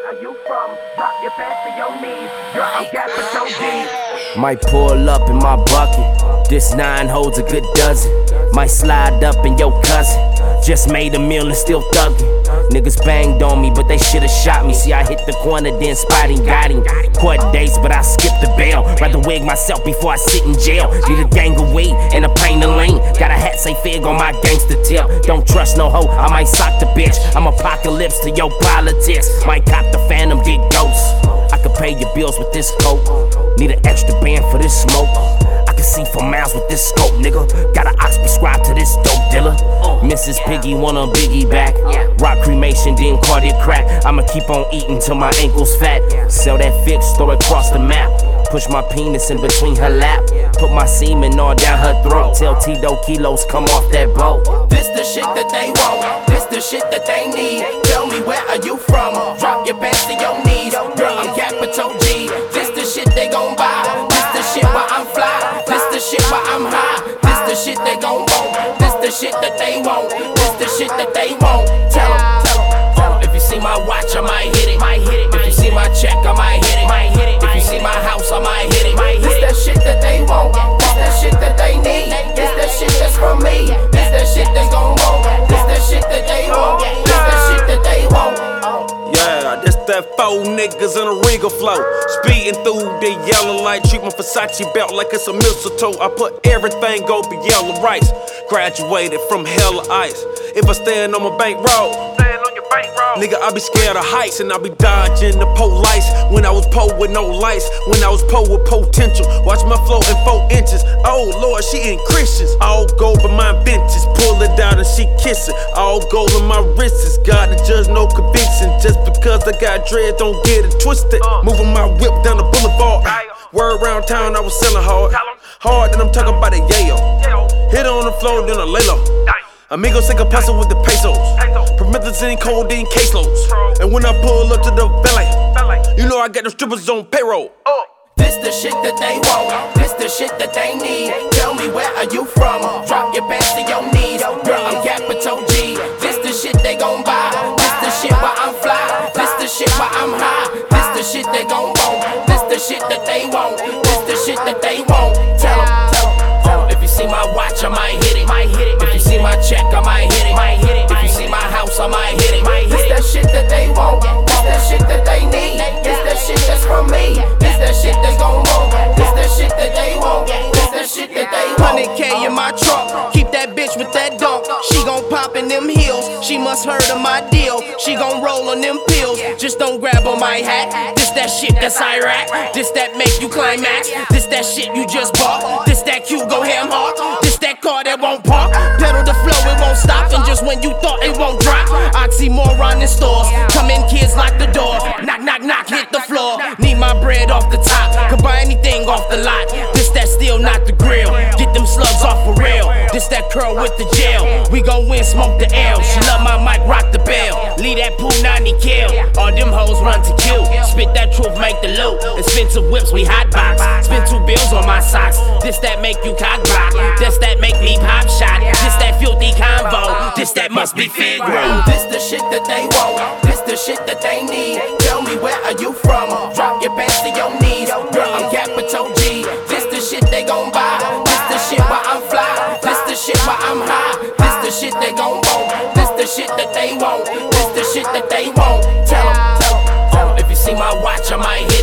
are you from? Drop your pants to your knees. Girl, I'm capital G. Might pull up in my bucket. This 9 holds a good dozen. Might slide up in your cousin. Just made a meal and still thuggin'. Niggas banged on me, but they should've shot me. See, I hit the corner, then spotting, got him. Court dates, but I skipped the bail. Rather wig myself before I sit in jail. Need a gang of weed and a paint of lean. Got a hat say fig on my gangster tip. Don't trust no hoe, I might sock the bitch. I'm apocalypse to your politics. Might cop the phantom, get ghosts. I could pay your bills with this coat. Need an extra band for this smoke. I can see for miles with this scope, nigga. Got an ox prescribed to this dope dealer. Mrs. Piggy want a biggie back. Rock cremation, then cardiac crack. I'ma keep on eating till my ankles fat. Sell that fix, throw it across the map. Push my penis in between her lap. Put my semen all down her throat. Tell Tito kilos come off that boat. This the shit that they want. This the shit that they need. Tell me where are you from? Drop your pants to your knees. Girl, I'm capital G. This the shit they gon' buy. This the shit where I'm fly. This the shit where I'm high. This the shit they gon' want. This the shit that they want. This the shit that they want. Tell 'em. If you see my watch, I might hit it. If you see my check, I might hit it. If you see my house, I might hit it. This that shit that they want. This that shit that they need. This that shit that's from me. This that shit they gon' want. This that shit that they want. This that shit that they want. Yeah, this that 4 niggas in a Regal flow. Speeding through the yellow light. Treat my Versace belt like it's a mistletoe. I put everything over yellow rice. Graduated from hella ice. If I stand on my bankroll, nigga, I be scared of heights and I be dodging the police. When I was po with no lights, when I was po with potential. Watch my flow in 4 inches. Oh Lord, she ain't Christians. All gold but my benches. Pull it out and she kiss it. All gold on my wrists. God the judge, no conviction. Just because I got dread, don't get it twisted. Moving my whip down the boulevard. Word around town, I was selling hard. Hard, then I'm talking about a yayo. Hit on the floor, then I lay low. Amigo take a pasta with the pesos. Promethazine, codeine, caseloads. And when I pull up to the valet, you know I got the strippers on payroll. This the shit that they want. This the shit that they need. Tell me where are you from? Drop your pants to your knees. Girl, I'm capital G. This the shit they gon' buy. This the shit where I'm fly. This the shit where I'm high. This the shit they gon' want. This the shit that they want. This the shit that they want. Tell 'em. If you see my watch, I might hit it. If you see my check, I might hit it. If you see my house, I might hit it. This that shit that they want. This that shit that they need. This that shit that's from me. This that shit they gon' want. This that shit that they want. This that shit that they want. 100K in my trunk. Keep that bitch with that dunk. She gon' pop in them heels. She must heard of my deal. She gon' roll on them pills. Just don't grab on my hat. This that shit that's Iraq. This that make you climax. This that shit you just bought. This that cute go ham hard. This that car that won't park. Pedal the flow, it won't stop. And just when you thought it won't drop, oxymoron in stores. Come in, kids, lock the door. Knock, knock, knock, hit the floor. Need my bread off the top. Could buy anything off the lot. This that still not the grill. Get them slugs off for real. This that curl with the gel. We gon' win, smoke the L. She love my mic, rock the bell. Leave that pool 90 kill. All them hoes run to kill. Spit that truth, make the loot. Expensive whips, we hot box. Spend 2 bills on my socks. This that make you cock block. This that make me pop shot. This that filthy convo. This that must be Figaro. This the shit that they want. This the shit that they need. Tell me where are you from? Drop your pants to your knees. Girl, I'm capital G. This the shit they gon' buy. This the shit where I'm fly. This the shit where I'm high. This the shit they gon' want. This the shit that they want. This the shit that they want. Tell 'em. If you see my watch, I might hit